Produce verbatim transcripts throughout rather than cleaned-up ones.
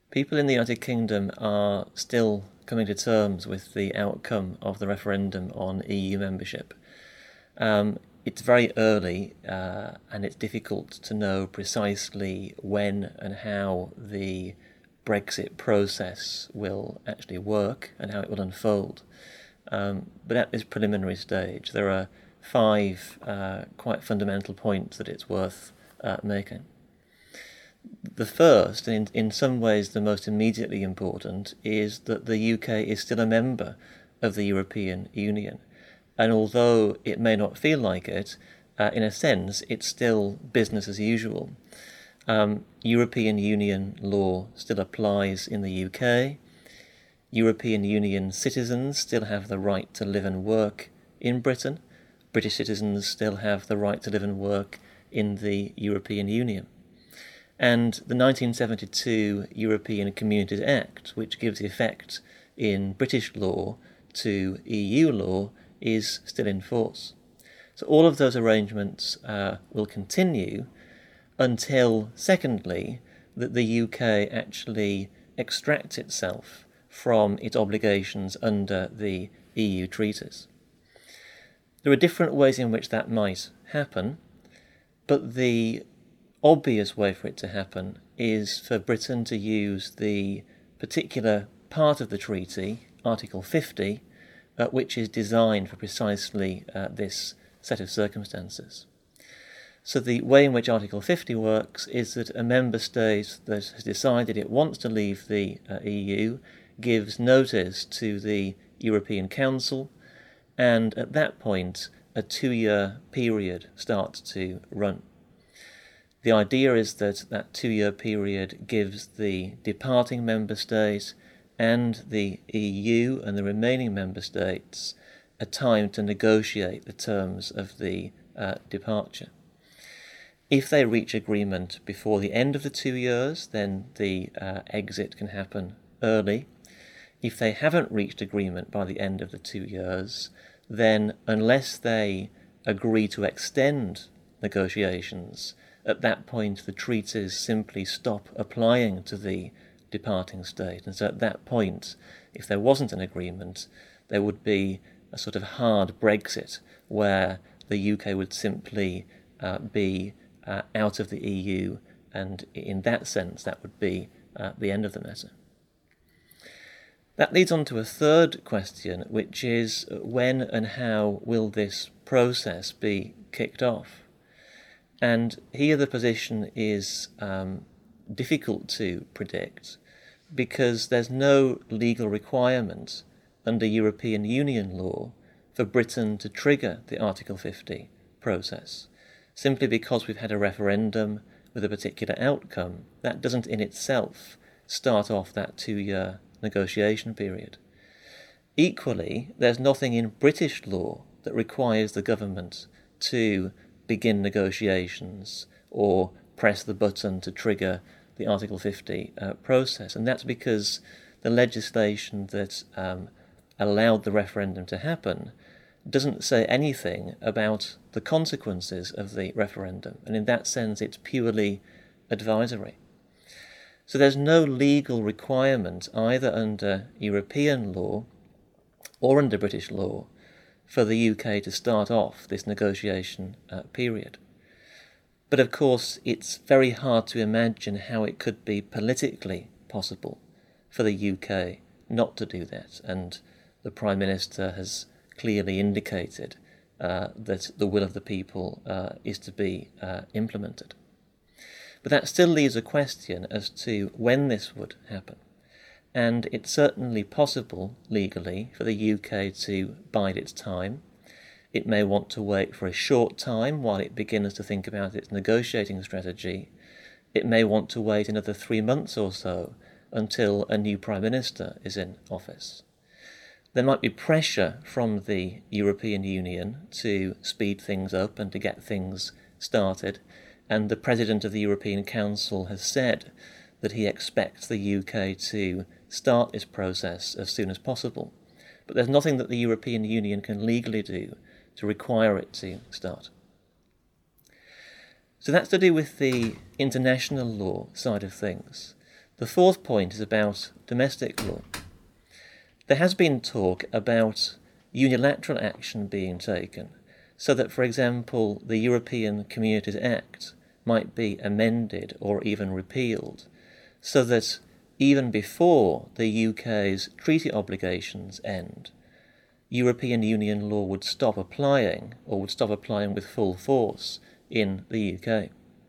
People in the United Kingdom are still coming to terms with the outcome of the referendum on E U membership. Um, it's very early uh, and it's difficult to know precisely when and how the Brexit process will actually work and how it will unfold. Um, but at this preliminary stage, there are five uh, quite fundamental points that it's worth uh, making. The first, and in, in some ways the most immediately important, is that the U K is still a member of the European Union. And although it may not feel like it, uh, in a sense, it's still business as usual. Um, European Union law still applies in the U K. European Union citizens still have the right to live and work in Britain. British citizens still have the right to live and work in the European Union. And the nineteen seventy-two European Communities Act, which gives effect in British law to E U law, is still in force. So all of those arrangements uh, will continue until, secondly, that the U K actually extracts itself from its obligations under the E U treaties. There are different ways in which that might happen, but the obvious way for it to happen is for Britain to use the particular part of the treaty, Article fifty, uh, which is designed for precisely uh, this set of circumstances. So the way in which Article fifty works is that a member state that has decided it wants to leave the uh, E U gives notice to the European Council, and at that point a two-year period starts to run. The idea is that that two-year period gives the departing member state and the E U and the remaining member states a time to negotiate the terms of the uh, departure. If they reach agreement before the end of the two years, then the uh, exit can happen early. If they haven't reached agreement by the end of the two years, then unless they agree to extend negotiations, at that point the treaties simply stop applying to the departing state. And so at that point, if there wasn't an agreement, there would be a sort of hard Brexit where the U K would simply uh, be uh, out of the E U, and in that sense that would be uh, the end of the matter. That leads on to a third question, which is when and how will this process be kicked off? And here the position is um, difficult to predict because there's no legal requirement under European Union law for Britain to trigger the Article fifty process. Simply because we've had a referendum with a particular outcome, that doesn't in itself start off that two-year negotiation period. Equally, there's nothing in British law that requires the government to begin negotiations or press the button to trigger the Article fifty uh, process. And that's because the legislation that um, allowed the referendum to happen doesn't say anything about the consequences of the referendum. And in that sense, it's purely advisory. So there's no legal requirement either under European law or under British law for the U K to start off this negotiation uh, period. But of course, it's very hard to imagine how it could be politically possible for the U K not to do that. And the Prime Minister has clearly indicated uh, that the will of the people uh, is to be uh, implemented. But that still leaves a question as to when this would happen. And it's certainly possible legally for the U K to bide its time. It may want to wait for a short time while it begins to think about its negotiating strategy. It may want to wait another three months or so until a new Prime Minister is in office. There might be pressure from the European Union to speed things up and to get things started, and the President of the European Council has said that he expects the U K to start this process as soon as possible. But there's nothing that the European Union can legally do to require it to start. So that's to do with the international law side of things. The fourth point is about domestic law. There has been talk about unilateral action being taken, so that, for example, the European Communities Act might be amended or even repealed, so that even before the U K's treaty obligations end, European Union law would stop applying, or would stop applying with full force in the U K.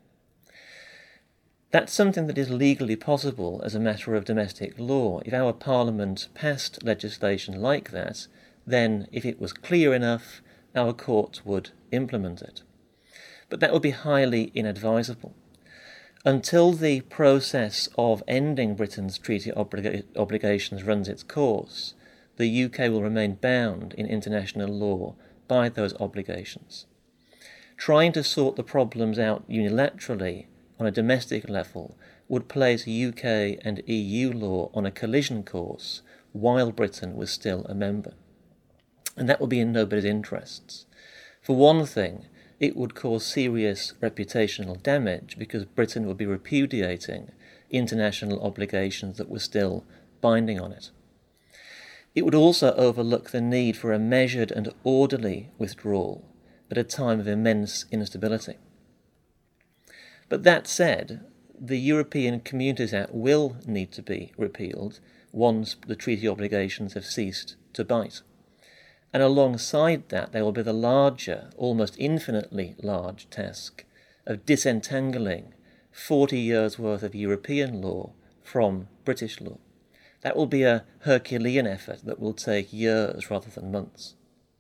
That's something that is legally possible as a matter of domestic law. If our Parliament passed legislation like that, then if it was clear enough, our court would implement it. But that would be highly inadvisable. Until the process of ending Britain's treaty obliga- obligations runs its course, the U K will remain bound in international law by those obligations. Trying to sort the problems out unilaterally on a domestic level would place U K and E U law on a collision course while Britain was still a member. And that would be in nobody's interests. For one thing, it would cause serious reputational damage because Britain would be repudiating international obligations that were still binding on it. It would also overlook the need for a measured and orderly withdrawal at a time of immense instability. But that said, the European Communities Act will need to be repealed once the treaty obligations have ceased to bite. And alongside that, there will be the larger, almost infinitely large task of disentangling forty years' worth of European law from British law. That will be a Herculean effort that will take years rather than months.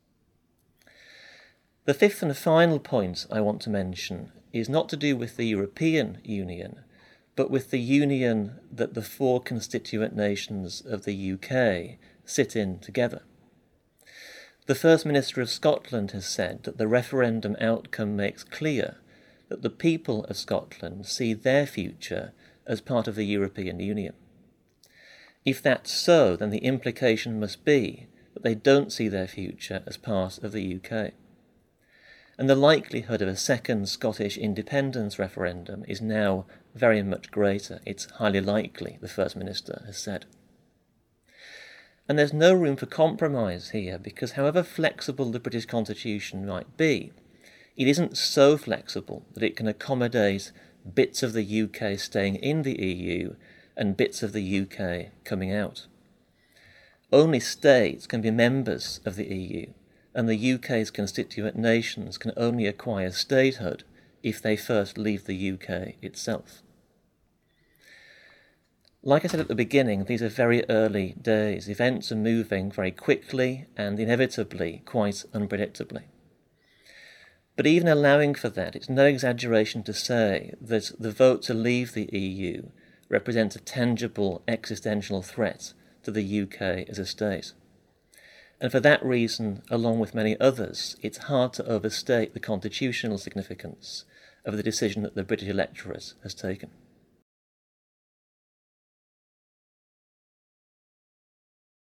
The fifth and final point I want to mention is not to do with the European Union, but with the union that the four constituent nations of the U K sit in together. The First Minister of Scotland has said that the referendum outcome makes clear that the people of Scotland see their future as part of the European Union. If that's so, then the implication must be that they don't see their future as part of the U K. And the likelihood of a second Scottish independence referendum is now very much greater. It's highly likely, the First Minister has said. And there's no room for compromise here, because however flexible the British Constitution might be, it isn't so flexible that it can accommodate bits of the U K staying in the E U and bits of the U K coming out. Only states can be members of the E U, and the U K's constituent nations can only acquire statehood if they first leave the U K itself. Like I said at the beginning, these are very early days. Events are moving very quickly and inevitably quite unpredictably. But even allowing for that, it's no exaggeration to say that the vote to leave the E U represents a tangible existential threat to the U K as a state. And for that reason, along with many others, it's hard to overstate the constitutional significance of the decision that the British electorate has taken.